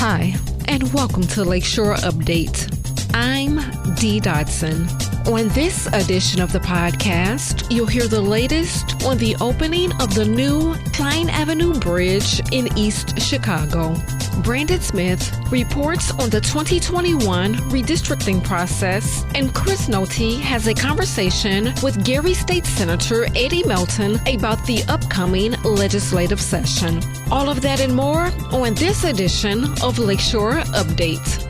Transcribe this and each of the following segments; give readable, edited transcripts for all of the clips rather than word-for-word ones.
Hi, and welcome to Lakeshore Update. I'm Dee Dodson. On this edition of the podcast, you'll hear the latest on the opening of the new Klein Avenue Bridge in East Chicago. Brandon Smith reports on the 2021 redistricting process, and Chris Noty has a conversation with Gary State Senator Eddie Melton about the upcoming legislative session. All of that and more on this edition of Lakeshore Update.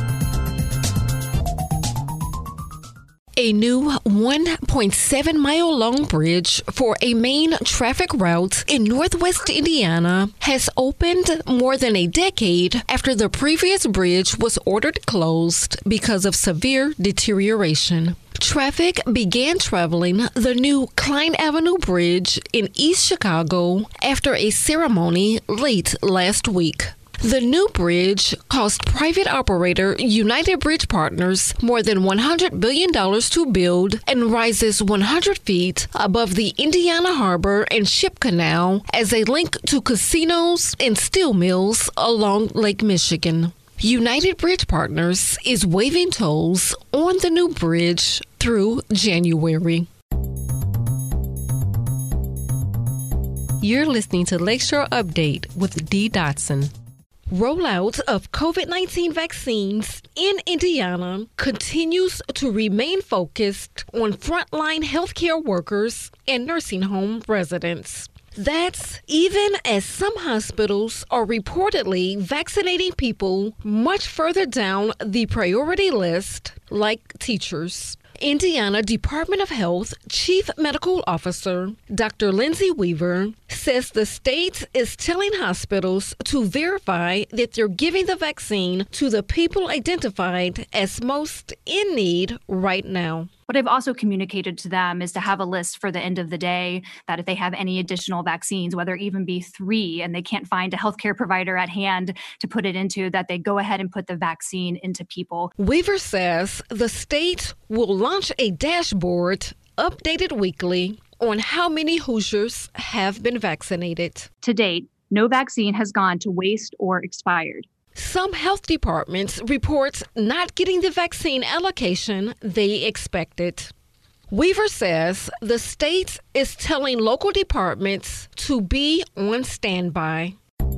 A new 1.7-mile-long bridge for a main traffic route in northwest Indiana has opened more than a decade after the previous bridge was ordered closed because of severe deterioration. Traffic began traveling the new Klein Avenue Bridge in East Chicago after a ceremony late last week. The new bridge cost private operator United Bridge Partners more than $100 billion to build and rises 100 feet above the Indiana Harbor and Ship Canal as a link to casinos and steel mills along Lake Michigan. United Bridge Partners is waiving tolls on the new bridge through January. You're listening to Lakeshore Update with Dee Dodson. Rollout of COVID-19 vaccines in Indiana continues to remain focused on frontline healthcare workers and nursing home residents. That's even as some hospitals are reportedly vaccinating people much further down the priority list, like teachers. Indiana Department of Health Chief Medical Officer Dr. Lindsay Weaver says the state is telling hospitals to verify that they're giving the vaccine to the people identified as most in need right now. What I've also communicated to them is to have a list for the end of the day that if they have any additional vaccines, whether it even be 3, and they can't find a healthcare provider at hand to put it into, that they go ahead and put the vaccine into people. Weaver says the state will launch a dashboard updated weekly on how many Hoosiers have been vaccinated. To date, no vaccine has gone to waste or expired. Some health departments report not getting the vaccine allocation they expected. Weaver says the state is telling local departments to be on standby.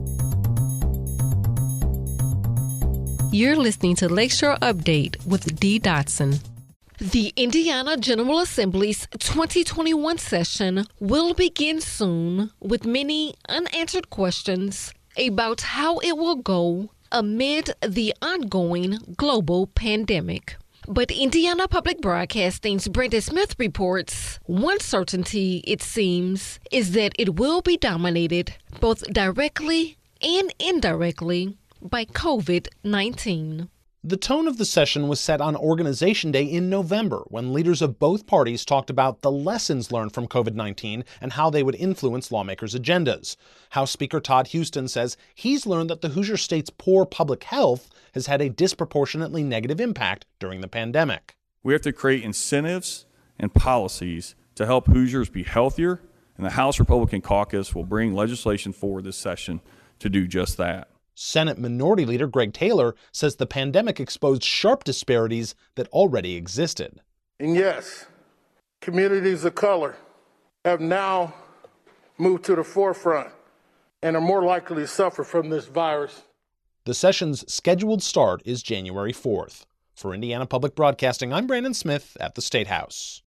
You're listening to Lakeshore Update with Dee Dodson. The Indiana General Assembly's 2021 session will begin soon with many unanswered questions about how it will go amid the ongoing global pandemic. But Indiana Public Broadcasting's Brandon Smith reports one certainty, it seems, is that it will be dominated both directly and indirectly by COVID-19. The tone of the session was set on Organization Day in November, when leaders of both parties talked about the lessons learned from COVID-19 and how they would influence lawmakers' agendas. House Speaker Todd Huston says he's learned that the Hoosier State's poor public health has had a disproportionately negative impact during the pandemic. We have to create incentives and policies to help Hoosiers be healthier, and the House Republican Caucus will bring legislation forward this session to do just that. Senate Minority Leader Greg Taylor says the pandemic exposed sharp disparities that already existed. And yes, communities of color have now moved to the forefront and are more likely to suffer from this virus. The session's scheduled start is January 4th. For Indiana Public Broadcasting, I'm Brandon Smith at the State House.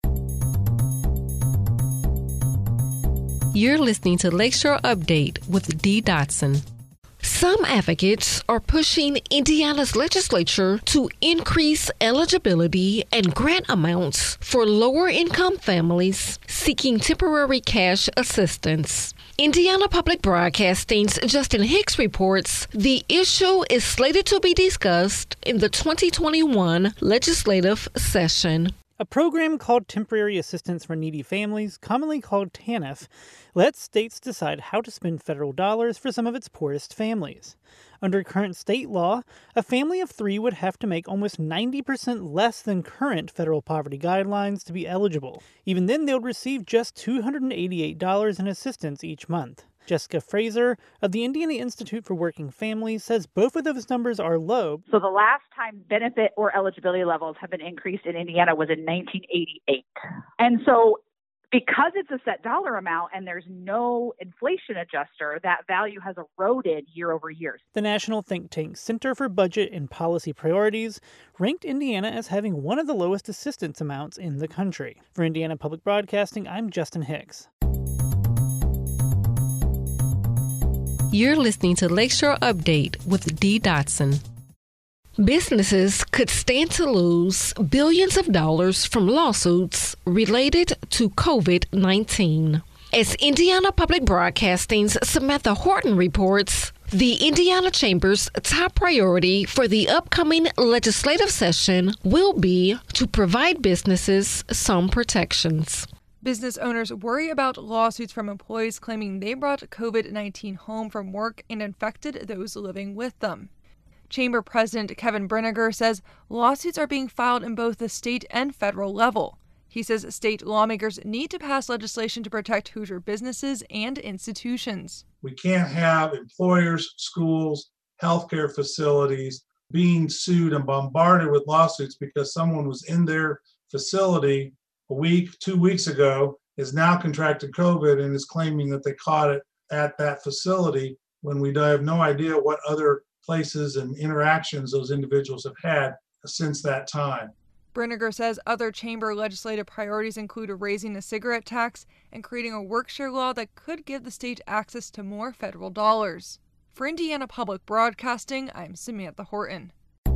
You're listening to Lakeshore Update with Dee Dodson. Some advocates are pushing Indiana's legislature to increase eligibility and grant amounts for lower-income families seeking temporary cash assistance. Indiana Public Broadcasting's Justin Hicks reports the issue is slated to be discussed in the 2021 legislative session. A program called Temporary Assistance for Needy Families, commonly called TANF, lets states decide how to spend federal dollars for some of its poorest families. Under current state law, a family of 3 would have to make almost 90% less than current federal poverty guidelines to be eligible. Even then, they would receive just $288 in assistance each month. Jessica Fraser of the Indiana Institute for Working Families says both of those numbers are low. So the last time benefit or eligibility levels have been increased in Indiana was in 1988. And so because it's a set dollar amount and there's no inflation adjuster, that value has eroded year over year. The national think tank Center for Budget and Policy Priorities ranked Indiana as having one of the lowest assistance amounts in the country. For Indiana Public Broadcasting, I'm Justin Hicks. You're listening to Lakeshore Update with Dee Dotson. Businesses could stand to lose billions of dollars from lawsuits related to COVID-19. As Indiana Public Broadcasting's Samantha Horton reports, the Indiana Chamber's top priority for the upcoming legislative session will be to provide businesses some protections. Business owners worry about lawsuits from employees claiming they brought COVID-19 home from work and infected those living with them. Chamber President Kevin Brinegar says lawsuits are being filed in both the state and federal level. He says state lawmakers need to pass legislation to protect Hoosier businesses and institutions. We can't have employers, schools, healthcare facilities being sued and bombarded with lawsuits because someone was in their facility a week, 2 weeks ago, is now contracted COVID and is claiming that they caught it at that facility when we have no idea what other places and interactions those individuals have had since that time. Brinegar says other chamber legislative priorities include raising the cigarette tax and creating a work-share law that could give the state access to more federal dollars. For Indiana Public Broadcasting, I'm Samantha Horton.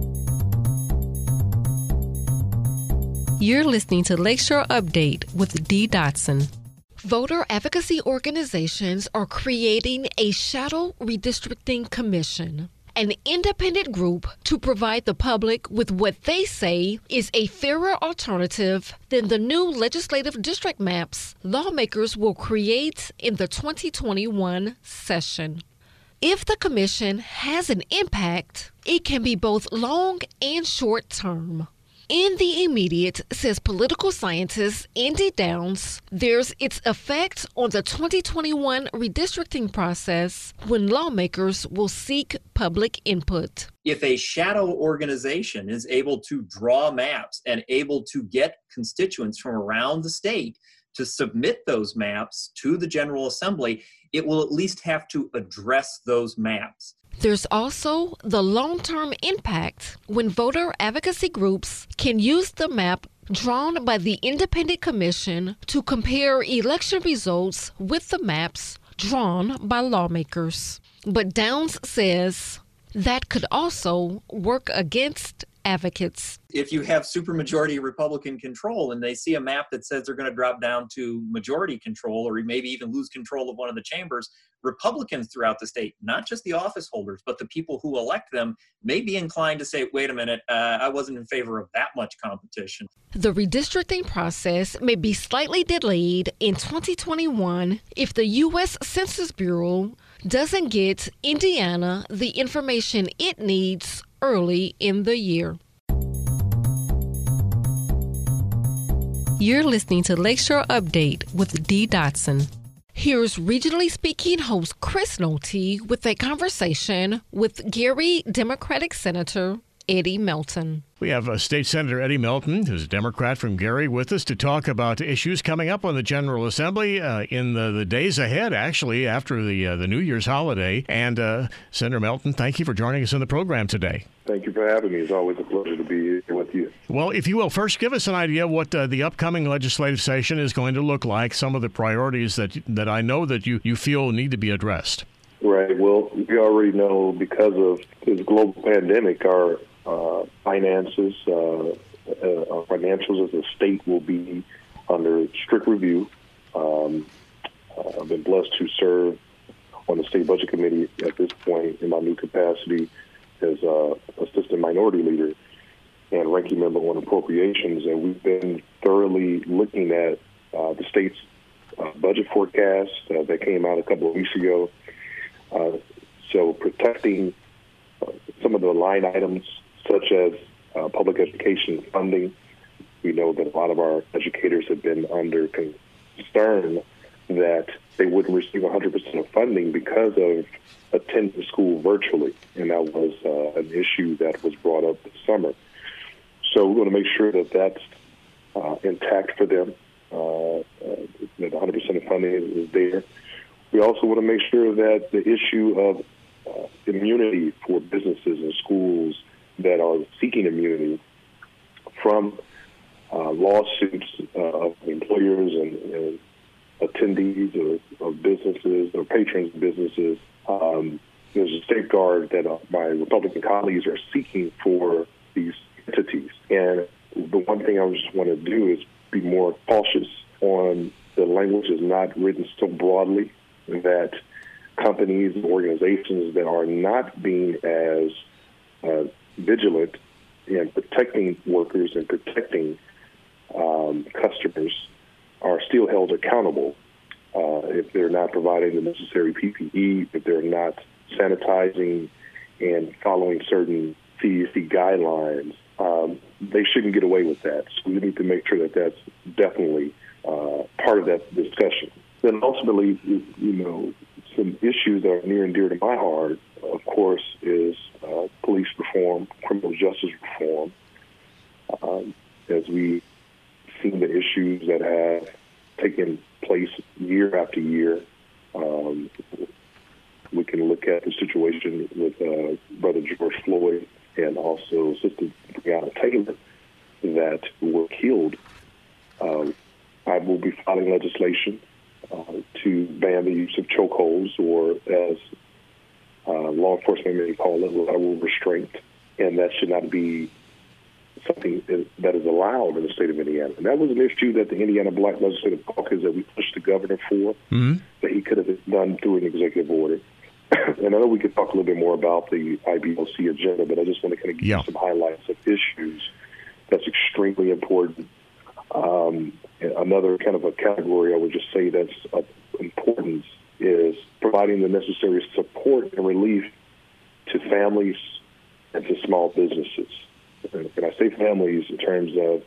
You're listening to Lakeshore Update with Dee Dotson. Voter advocacy organizations are creating a shadow redistricting commission, an independent group to provide the public with what they say is a fairer alternative than the new legislative district maps lawmakers will create in the 2021 session. If the commission has an impact, it can be both long and short term. In the immediate, says political scientist Andy Downs, there's its effect on the 2021 redistricting process when lawmakers will seek public input. If a shadow organization is able to draw maps and able to get constituents from around the state to submit those maps to the General Assembly, it will at least have to address those maps. There's also the long-term impact when voter advocacy groups can use the map drawn by the independent commission to compare election results with the maps drawn by lawmakers. But Downs says that could also work against advocates. If you have supermajority Republican control and they see a map that says they're going to drop down to majority control or maybe even lose control of one of the chambers, Republicans throughout the state, not just the office holders, but the people who elect them, may be inclined to say, wait a minute, I wasn't in favor of that much competition. The redistricting process may be slightly delayed in 2021 if the U.S. Census Bureau doesn't get Indiana the information it needs early in the year. You're listening to Lakeshore Update with Dee Dotson. Here's regionally speaking host Chris Nolte with a conversation with Gary Democratic Senator Eddie Melton. We have State Senator Eddie Melton, who's a Democrat from Gary, with us to talk about issues coming up on the General Assembly in the days ahead, actually, after the New Year's holiday. And Senator Melton, thank you for joining us on the program today. Thank you for having me. It's always a pleasure to be here with you. Well, if you will, first give us an idea what the upcoming legislative session is going to look like, some of the priorities that I know that you feel need to be addressed. Right. Well, we already know because of this global pandemic, our finances, our financials as a state will be under strict review. I've been blessed to serve on the State Budget Committee at this point in my new capacity as Assistant Minority Leader and Ranking Member on Appropriations, and we've been thoroughly looking at the state's budget forecast that came out a couple of weeks ago. So protecting some of the line items, such as public education funding. We know that a lot of our educators have been under concern that they wouldn't receive 100% of funding because of attending school virtually, and that was an issue that was brought up this summer. So we want to make sure that that's intact for them, that 100% of funding is there. We also want to make sure that the issue of immunity for businesses and schools that are seeking immunity from lawsuits of employers and attendees of businesses or patrons of businesses. There's a safeguard that my Republican colleagues are seeking for these entities. And the one thing I just want to do is be more cautious on the language is not written so broadly that companies and organizations that are not being as vigilant in protecting workers and protecting customers are still held accountable if they're not providing the necessary PPE, if they're not sanitizing and following certain CDC guidelines. They shouldn't get away with that. So we need to make sure that that's definitely part of that discussion. Then ultimately, some issues that are near and dear to my heart, of course, is police reform, criminal justice reform. As we've seen the issues that have taken place year after year, we can look at the situation with Brother George Floyd and also Sister Breonna Taylor that were killed. I will be filing legislation to ban the use of chokeholds, or as law enforcement may call it, lateral restraint, and that should not be something that is allowed in the state of Indiana. And that was an issue that the Indiana Black Legislative Caucus that we pushed the governor for, that he could have done through an executive order. And I know we could talk a little bit more about the IBLC agenda, but I just want to kind of give you some highlights of issues that's extremely important. Another kind of a category I would just say that's of importance is providing the necessary support and relief to families and to small businesses. And I say families in terms of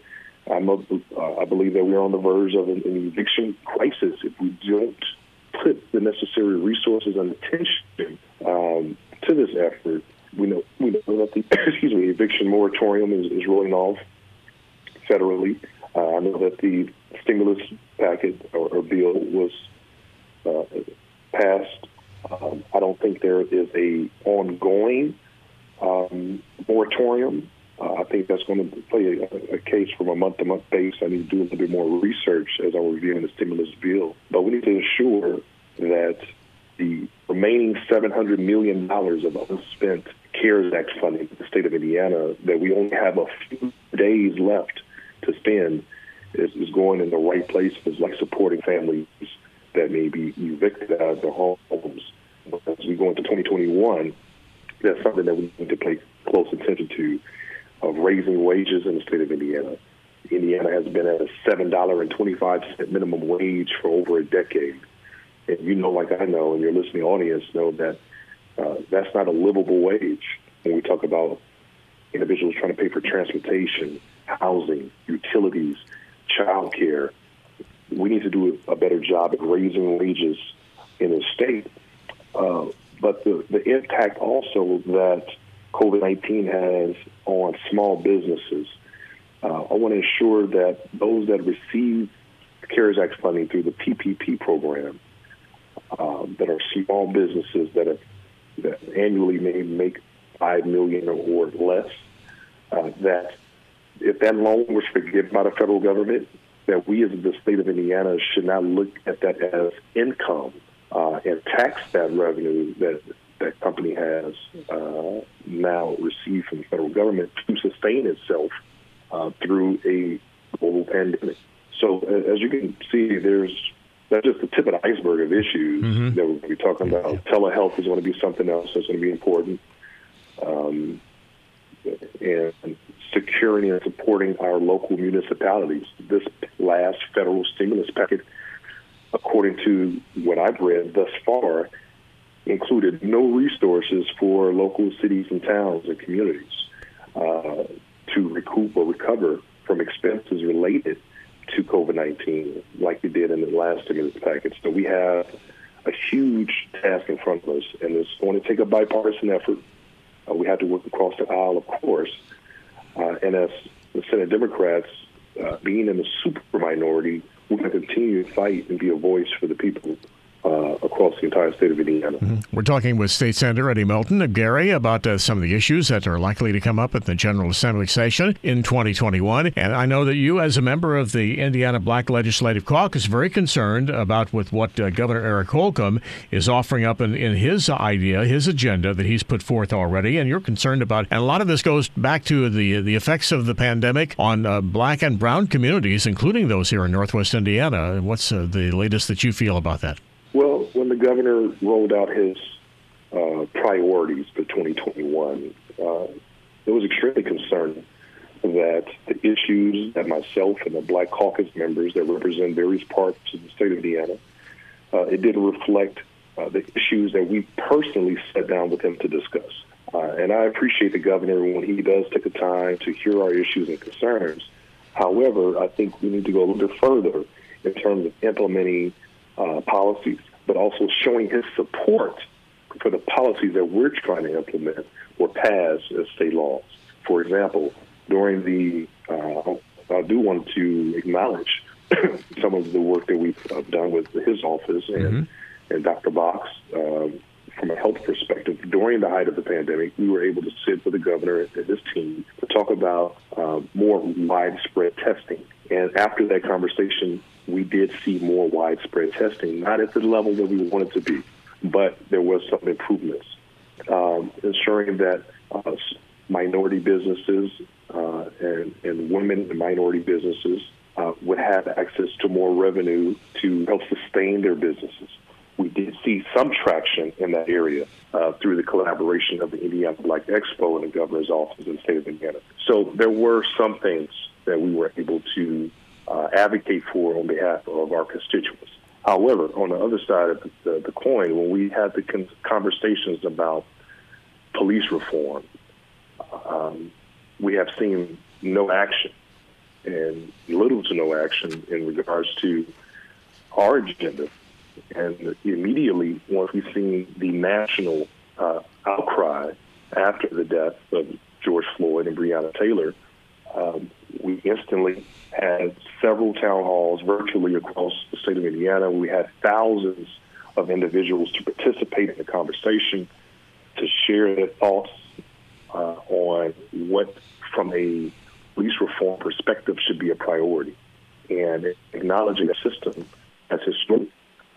I believe that we're on the verge of an eviction crisis if we don't put the necessary resources and attention to this effort. We know that the eviction moratorium is rolling off federally. I know that the stimulus packet or bill was passed. I don't think there is a ongoing moratorium. I think that's going to play a case from a month-to-month basis. I need to do a little bit more research as I'm reviewing the stimulus bill. But we need to ensure that the remaining $700 million of unspent CARES Act funding in the state of Indiana, that we only have a few days left to spend, is going in the right places, like supporting families that may be evicted out of their homes. As we go into 2021, that's something that we need to pay close attention to, of raising wages in the state of Indiana. Indiana has been at a $7.25 minimum wage for over a decade. And you know, like I know, and your listening audience know that that's not a livable wage when we talk about individuals trying to pay for transportation, housing, utilities, child care. We need to do a better job at raising wages in the state. But the impact also that COVID-19 has on small businesses, I want to ensure that those that receive CARES Act funding through the PPP program, that are small businesses that annually may make $5 million or less, that if that loan was forgiven by the federal government, that we as the state of Indiana should not look at that as income and tax that revenue that company has now received from the federal government to sustain itself through a global pandemic. So as you can see, that's just the tip of the iceberg of issues that we're going to be talking about. Telehealth is going to be something else that's going to be important. And securing and supporting our local municipalities. This last federal stimulus packet, according to what I've read thus far, included no resources for local cities and towns and communities to recoup or recover from expenses related to COVID-19 like we did in the last stimulus package. So we have a huge task in front of us, and it's going to take a bipartisan effort. We have to work across the aisle, of course. And as the Senate Democrats, being in the super minority, we're going to continue to fight and be a voice for the people across the entire state of Indiana. Mm-hmm. We're talking with State Senator Eddie Melton of Gary about some of the issues that are likely to come up at the General Assembly session in 2021. And I know that you, as a member of the Indiana Black Legislative Caucus, are very concerned about with what Governor Eric Holcomb is offering up in his idea, his agenda that he's put forth already. And you're concerned about, and a lot of this goes back to the effects of the pandemic on black and brown communities, including those here in Northwest Indiana. What's the latest that you feel about that? Well, when the governor rolled out his priorities for 2021, it was extremely concerning that the issues that myself and the Black Caucus members that represent various parts of the state of Indiana, it didn't reflect the issues that we personally sat down with him to discuss. And I appreciate the governor when he does take the time to hear our issues and concerns. However, I think we need to go a little bit further in terms of implementing policies, but also showing his support for the policies that we're trying to implement or pass as state laws. For example, during the, I do want to acknowledge some of the work that we've done with his office and Dr. Box. From a health perspective, during the height of the pandemic, we were able to sit with the governor and his team to talk about more widespread testing. And after that conversation, we did see more widespread testing, not at the level that we wanted to be, but there was some improvements, ensuring that minority businesses and women in minority businesses would have access to more revenue to help sustain their businesses. We did see some traction in that area through the collaboration of the Indiana Black Expo and the governor's office in the state of Indiana. So there were some things that we were able to advocate for on behalf of our constituents. However, on the other side of the coin, when we had the conversations about police reform, we have seen no action and little to no action in regards to our agenda. And immediately, once we've seen the national outcry after the death of George Floyd and Breonna Taylor, we instantly had several town halls virtually across the state of Indiana. We had thousands of individuals to participate in the conversation, to share their thoughts on what, from a police reform perspective, should be a priority, and acknowledging a system that's historically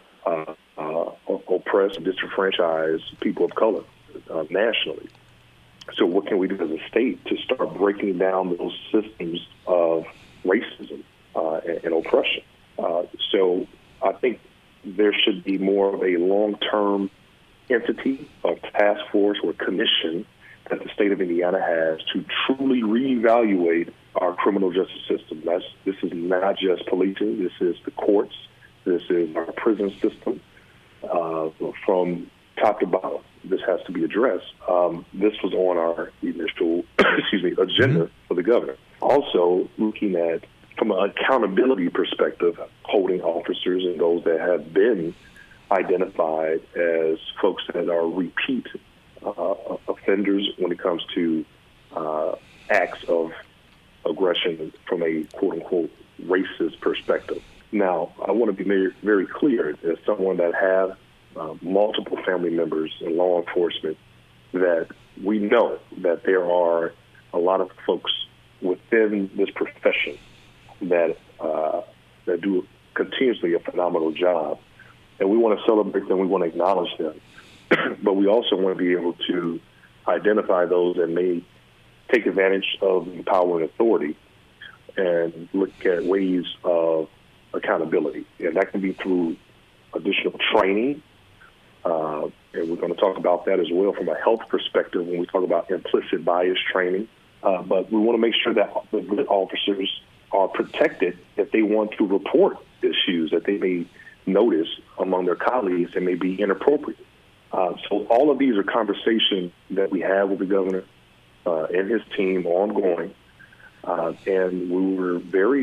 oppress and disenfranchise people of color nationally. So what can we do as a state to start breaking down those systems of racism and oppression? So I think there should be more of a long-term entity or task force or commission that the state of Indiana has to truly reevaluate our criminal justice system. This is not just policing. This is the courts. This is our prison system. From top to bottom, this has to be addressed. This was on our initial agenda for the governor. Also, looking at, from an accountability perspective, holding officers and those that have been identified as folks that are repeat offenders when it comes to acts of aggression from a quote-unquote racist perspective. Now, I want to be very, very clear, as someone that have multiple family members in law enforcement, that we know that there are a lot of folks within this profession that do continuously a phenomenal job. And we want to celebrate them, we want to acknowledge them. But we also want to be able to identify those that may take advantage of the power and authority and look at ways of accountability. And that can be through additional training. And we're going to talk about that as well from a health perspective when we talk about implicit bias training. But we want to make sure that the good officers are protected if they want to report issues that they may notice among their colleagues that may be inappropriate. So all of these are conversations that we have with the governor and his team ongoing. And we were very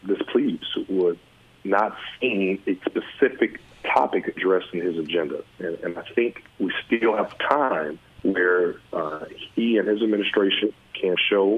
displeased with not seeing a specific topic addressed in his agenda. And I think we still have time where he and his administration can show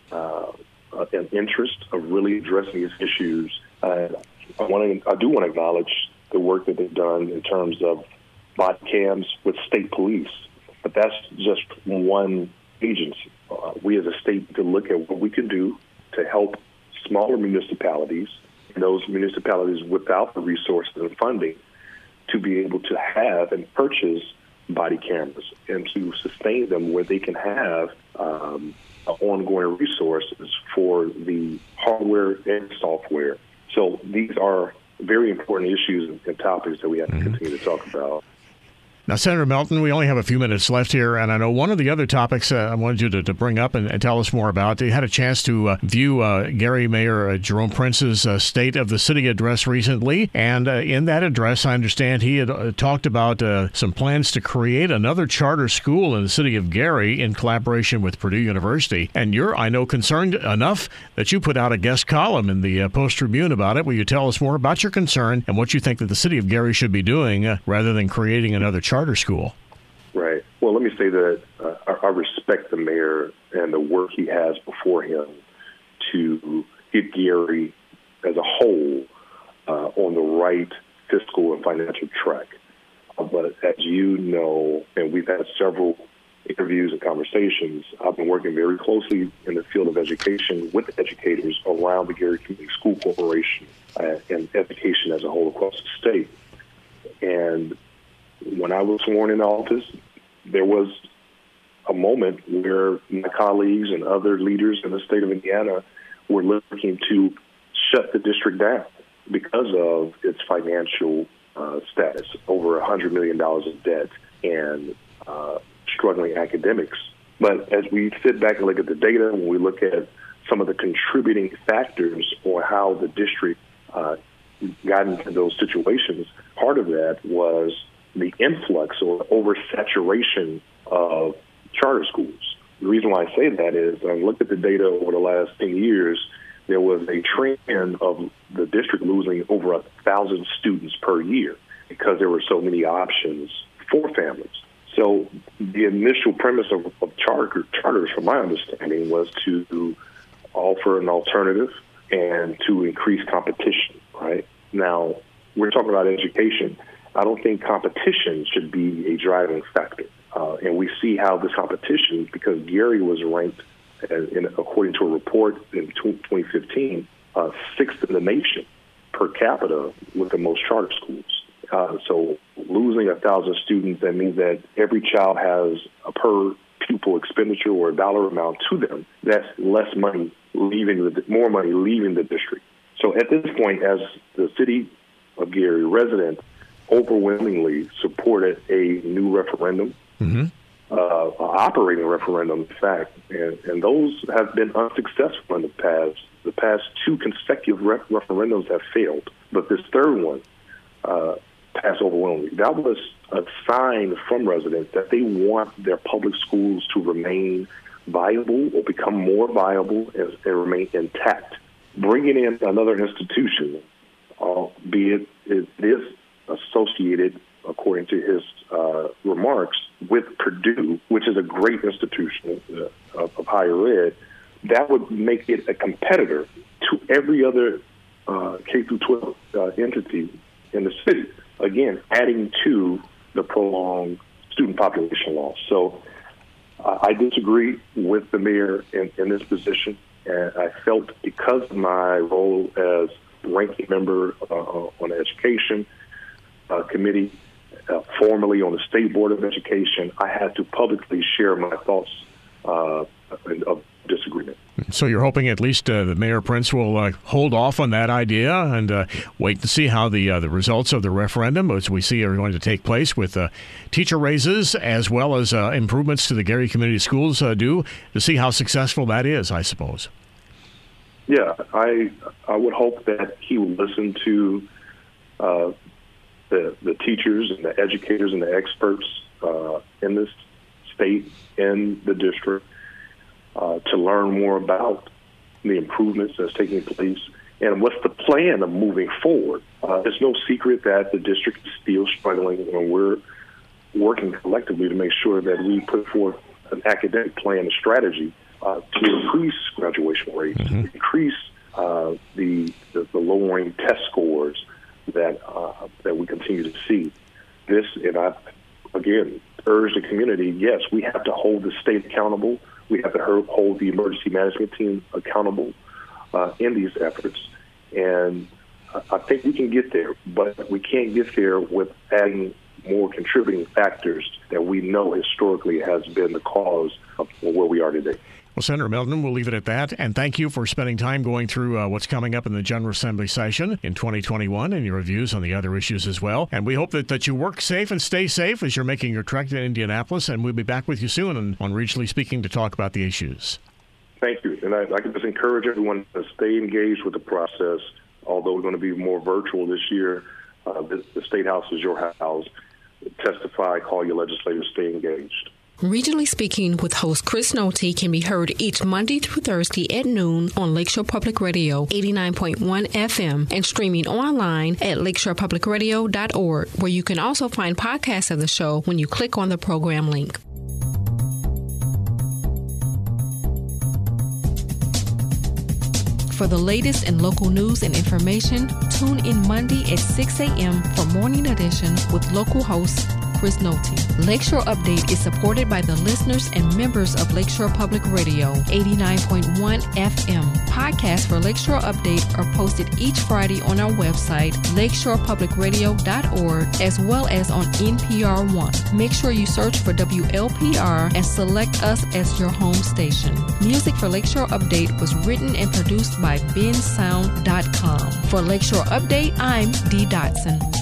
an interest of really addressing these issues. I do want to acknowledge the work that they've done in terms of body cams with state police, but that's just one agency. We as a state need to look at what we can do to help smaller municipalities and those municipalities without the resources and funding to be able to have and purchase body cameras and to sustain them where they can have ongoing resources for the hardware and software. So these are very important issues and topics that we have to continue to talk about. Now, Senator Melton, we only have a few minutes left here, and I know one of the other topics I wanted you to bring up and tell us more about. You had a chance to view Gary Mayor Jerome Prince's State of the City address recently, and in that address, I understand he had talked about some plans to create another charter school in the city of Gary in collaboration with Purdue University. And you're, I know, concerned enough that you put out a guest column in the Post-Tribune about it. Will you tell us more about your concern and what you think that the city of Gary should be doing rather than creating another charter school? Right. Well, let me say that I respect the mayor and the work he has before him to get Gary as a whole on the right fiscal and financial track. But as you know, and we've had several interviews and conversations, I've been working very closely in the field of education with educators around the Gary Community School Corporation and education as a whole across the state. And when I was sworn in office, there was a moment where my colleagues and other leaders in the state of Indiana were looking to shut the district down because of its financial status, over $100 million in debt and struggling academics. But as we sit back and look at the data, when we look at some of the contributing factors or how the district got into those situations, part of that was the influx or oversaturation of charter schools. The reason why I say that is I looked at the data over the last 10 years. There was a trend of the district losing over 1,000 students per year because there were so many options for families. So the initial premise of charters, from my understanding, was to offer an alternative and to increase competition, right? Now, we're talking about education. I don't think competition should be a driving factor. And we see how this competition, because Gary was ranked, according to a report in 2015, sixth in the nation per capita with the most charter schools. So losing 1,000 students, that means that every child has a per pupil expenditure or a dollar amount to them. That's less money more money leaving the district. So at this point, as the city of Gary resident, overwhelmingly supported a new referendum, operating referendum, in fact, and those have been unsuccessful in the past. The past two consecutive referendums have failed, but this third one passed overwhelmingly. That was a sign from residents that they want their public schools to remain viable or become more viable and remain intact. Bringing in another institution, albeit it is associated, according to his remarks, with Purdue, which is a great institution of higher ed, that would make it a competitor to every other K-12 entity in the city, again, adding to the prolonged student population loss. So I disagree with the mayor in this position, and I felt because of my role as ranking member on the education committee, formerly on the State Board of Education, I had to publicly share my thoughts of disagreement. So you're hoping at least that Mayor Prince will hold off on that idea and wait to see how the results of the referendum, which we see are going to take place with teacher raises as well as improvements to the Gary Community Schools do, to see how successful that is, I suppose. Yeah, I would hope that he will listen to the teachers and the educators and the experts in this state, in the district, to learn more about the improvements that's taking place and what's the plan of moving forward. It's no secret that the district is still struggling, and we're working collectively to make sure that we put forth an academic plan and strategy to increase graduation rates, increase the lowering test scores that we continue to see. This, and I again urge the community, yes, we have to hold the state accountable. We have to hold the emergency management team accountable in these efforts. And I think we can get there, but we can't get there with adding more contributing factors that we know historically has been the cause of where we are today. Well, Senator Melton, we'll leave it at that. And thank you for spending time going through what's coming up in the General Assembly session in 2021 and your views on the other issues as well. And we hope that you work safe and stay safe as you're making your trek to Indianapolis. And we'll be back with you soon on Regionally Speaking to talk about the issues. Thank you. And I can just encourage everyone to stay engaged with the process. Although we're going to be more virtual this year, the State House is your house. Testify, call your legislators, stay engaged. Regionally Speaking with host Chris Nolte can be heard each Monday through Thursday at noon on Lakeshore Public Radio 89.1 FM and streaming online at lakeshorepublicradio.org, where you can also find podcasts of the show when you click on the program link. For the latest in local news and information, tune in Monday at 6 a.m. for Morning Edition with local host Chris Nolte. Lakeshore Update is supported by the listeners and members of Lakeshore Public Radio 89.1 FM. Podcasts for Lakeshore Update are posted each Friday on our website, lakeshorepublicradio.org, as well as on NPR One. Make sure you search for WLPR and select us as your home station. Music for Lakeshore Update was written and produced by bensound.com. For Lakeshore Update, I'm Dee Dotson.